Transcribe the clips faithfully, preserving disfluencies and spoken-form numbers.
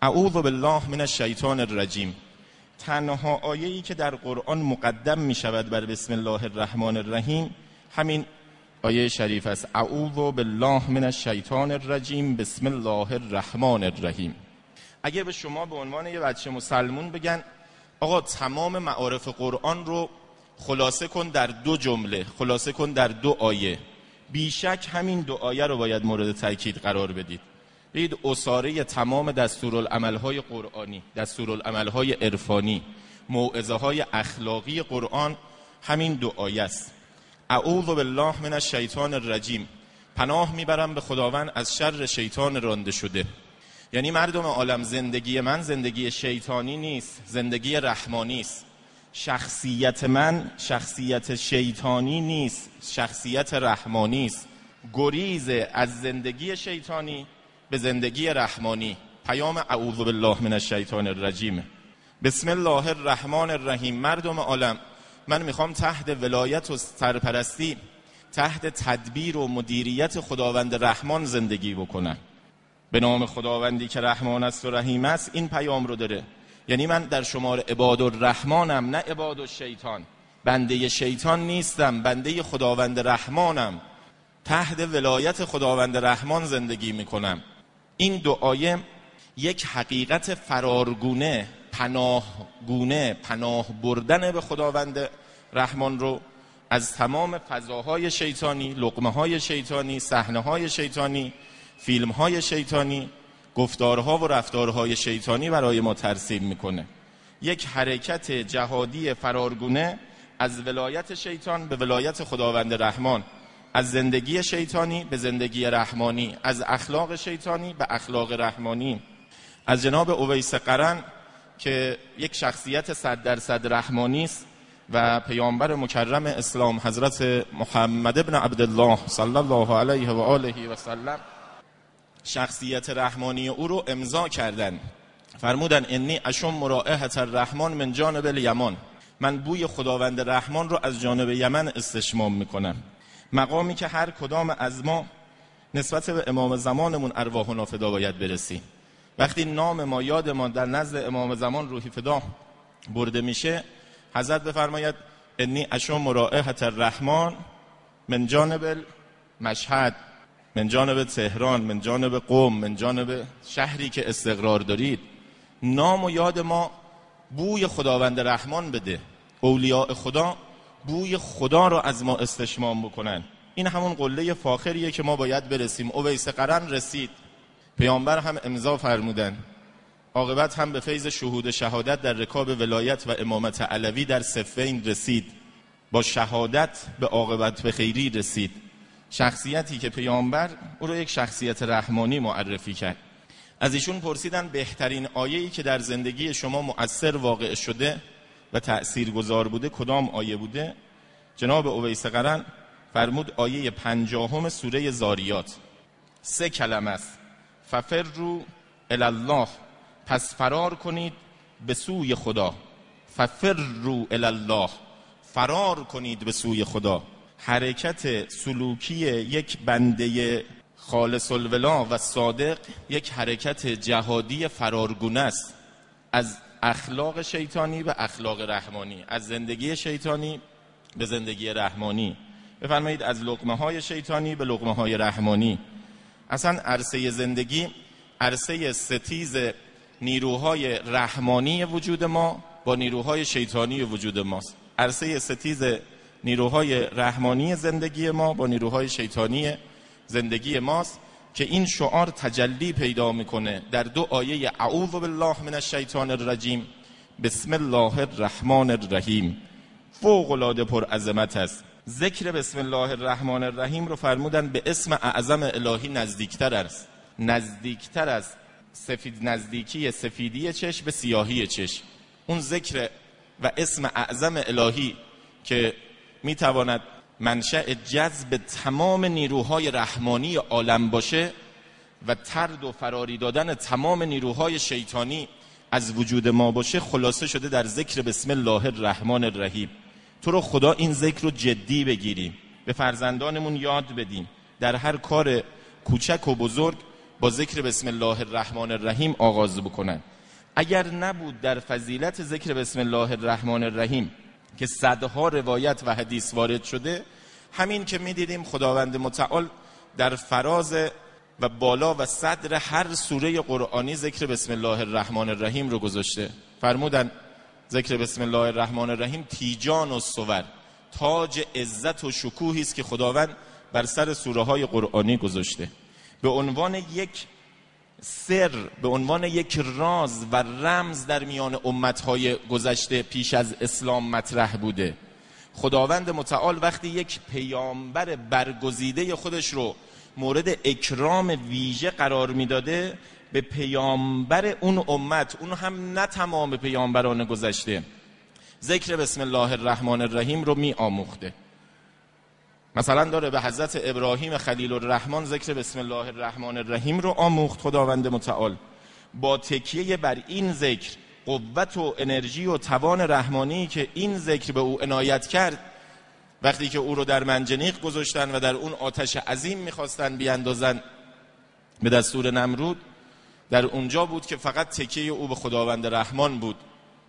اعوذ بالله من الشیطان الرجیم. تنها آیه‌ای که در قرآن مقدم می شود بر بسم الله الرحمن الرحیم همین آیه شریف است. اعوذ بالله من الشیطان الرجیم بسم الله الرحمن الرحیم. اگه به شما به عنوان یه بچه مسلمون بگن آقا تمام معارف قرآن رو خلاصه کن در دو جمله، خلاصه کن در دو آیه، بیشک همین دو آیه رو باید مورد تاکید قرار بدید. بگید اساره تمام دستورالعمل‌های قرآنی، دستورالعمل‌های عرفانی، موعظه‌های اخلاقی قرآن همین دو آیه است. اعوذ بالله من الشیطان الرجیم، پناه میبرم به خداوند از شر شیطان رانده شده. یعنی مردم عالم، زندگی من زندگی شیطانی نیست، زندگی رحمانی است. شخصیت من شخصیت شیطانی نیست، شخصیت رحمانی است. گریز از زندگی شیطانی به زندگی رحمانی. پیام اعوذ بالله من الشیطان الرجیم. بسم الله الرحمن الرحیم. مردم عالم، من میخوام تحت ولایت و سرپرستی، تحت تدبیر و مدیریت خداوند رحمان زندگی بکنم. به نام خداوندی که رحمان است و رحیم است. این پیام رو داره. یعنی من در شمار عباد الرحمانم، نه عباد الشیطان. بنده شیطان نیستم، بنده خداوند رحمانم. تحت ولایت خداوند رحمان زندگی میکنم. این دو آیه یک حقیقت فرارگونه، پناهگونه، پناه بردن به خداوند رحمان رو از تمام فضاهای شیطانی، لقمه‌های شیطانی، صحنه‌های شیطانی، فیلم‌های شیطانی، گفتارها و رفتارهای شیطانی برای ما ترسیم میکنه. یک حرکت جهادی فرارگونه از ولایت شیطان به ولایت خداوند رحمان، از زندگی شیطانی به زندگی رحمانی، از اخلاق شیطانی به اخلاق رحمانی. از جناب اویس قرن که یک شخصیت صد درصد رحمانی است و پیامبر مکرم اسلام حضرت محمد ابن عبدالله صلی الله علیه و آله و سلم شخصیت رحمانی او رو امضا کردن. فرمودن انی اشم رائحة الرحمن من جانب الیمان، من بوی خداوند رحمان رو از جانب یمن استشمام میکنم. مقامی که هر کدام از ما نسبت به امام زمانمون ارواحنا فدا باید برسیم. وقتی نام ما، یاد ما در نزد امام زمان روحی فدا برده میشه، حضرت بفرماید انی اشم رائحة الرحمن من جانب مشهد، من جانب تهران، من جانب قم، من جانب شهری که استقرار دارید. نام و یاد ما بوی خداوند رحمان بده. اولیاء خدا بوی خدا رو از ما استشمام بکنن. این همون قله فاخریه که ما باید برسیم. اویس قرن رسید، پیامبر هم امضا فرمودن، عاقبت هم به فیض شهود شهادت در رکاب ولایت و امامت علوی در صفین رسید. با شهادت به عاقبت به خیری رسید. شخصیتی که پیامبر او رو یک شخصیت رحمانی معرفی کرد. از ایشون پرسیدن بهترین آیه‌ای که در زندگی شما مؤثر واقع شده و تأثیرگذار بوده کدام آیه بوده؟ جناب اویس قرن فرمود آیه پنجاهم سوره زاریات. سه کلمه است. ففروا الی الله، پس فرار کنید به سوی خدا. ففروا الی الله، فرار کنید به سوی خدا. حرکت سلوکی یک بنده خالص الولا و صادق یک حرکت جهادی فرارگونه است، از اخلاق شیطانی به اخلاق رحمانی، از زندگی شیطانی به زندگی رحمانی. بفرمایید از لقمه های شیطانی به لقمه های رحمانی. اصلا عرصه زندگی عرصه ستیز نیروهای رحمانی وجود ما با نیروهای شیطانی وجود ماست. عرصه ستیز نیروهای رحمانی زندگی ما با نیروهای شیطانی زندگی ماست که این شعار تجلی پیدا میکنه در دو آیه اعوذ بالله من الشیطان الرجیم بسم الله الرحمن الرحیم. فوق العاده پر عظمت است. ذکر بسم الله الرحمن الرحیم رو فرمودن به اسم اعظم الهی نزدیکتر است، نزدیکتر است سفید نزدیکی سفیدی چشم به سیاهی چشم. اون ذکر و اسم اعظم الهی که میتواند منشأ جذب تمام نیروهای رحمانی عالم باشه و طرد و فراری دادن تمام نیروهای شیطانی از وجود ما باشه، خلاصه شده در ذکر بسم الله الرحمن الرحیم. تو رو خدا این ذکر رو جدی بگیریم، به فرزندانمون یاد بدیم، در هر کار کوچک و بزرگ با ذکر بسم الله الرحمن الرحیم آغاز بکنن. اگر نبود در فضیلت ذکر بسم الله الرحمن الرحیم که صدها روایت و حدیث وارد شده، همین که می‌دیدیم خداوند متعال در فراز و بالا و صدر هر سوره قرآنی ذکر بسم الله الرحمن الرحیم رو گذاشته. فرمودن ذکر بسم الله الرحمن الرحیم تیجان و صور، تاج عزت و شکوهی است که خداوند بر سر سوره های قرآنی گذاشته. به عنوان یک سر، به عنوان یک راز و رمز در میان امتهای گذشته پیش از اسلام مطرح بوده. خداوند متعال وقتی یک پیامبر برگزیده خودش رو مورد اکرام ویژه قرار میداده، به پیامبر اون امت، اون هم نه تمام پیامبران گذشته، ذکر بسم الله الرحمن الرحیم رو می آموخته. مثلا داره به حضرت ابراهیم خلیل الرحمن ذکر بسم الله الرحمن الرحیم رو آموخت خداوند متعال. با تکیه بر این ذکر، قوت و انرژی و توان رحمانی که این ذکر به او عنایت کرد، وقتی که او رو در منجنیق گذاشتن و در اون آتش عظیم میخواستن بیاندازن به دستور نمرود، در اونجا بود که فقط تکیه او به خداوند رحمان بود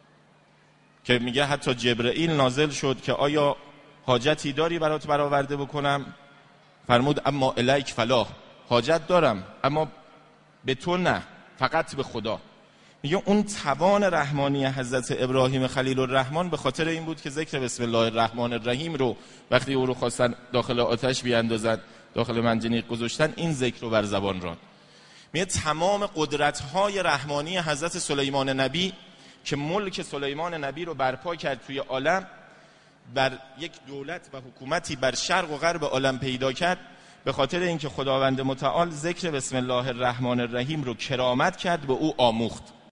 که میگه حتی جبرئیل نازل شد که آیا حاجتی داری برات برآورده بکنم؟ فرمود اما الیک فلا، حاجت دارم اما به تو نه، فقط به خدا. میگه اون توان رحمانی حضرت ابراهیم خلیل الرحمن به خاطر این بود که ذکر بسم الله الرحمن الرحیم رو وقتی او رو خواستن داخل آتش بیاندازن، داخل منجنیق گذاشتن، این ذکر رو بر زبان راند. میگه تمام قدرت‌های رحمانی حضرت سلیمان نبی که ملک سلیمان نبی رو برپا کرد توی عالم، بر یک دولت و حکومتی بر شرق و غرب عالم پیدا کرد، به خاطر اینکه خداوند متعال ذکر بسم الله الرحمن الرحیم رو کرامت کرد، به او آموخت.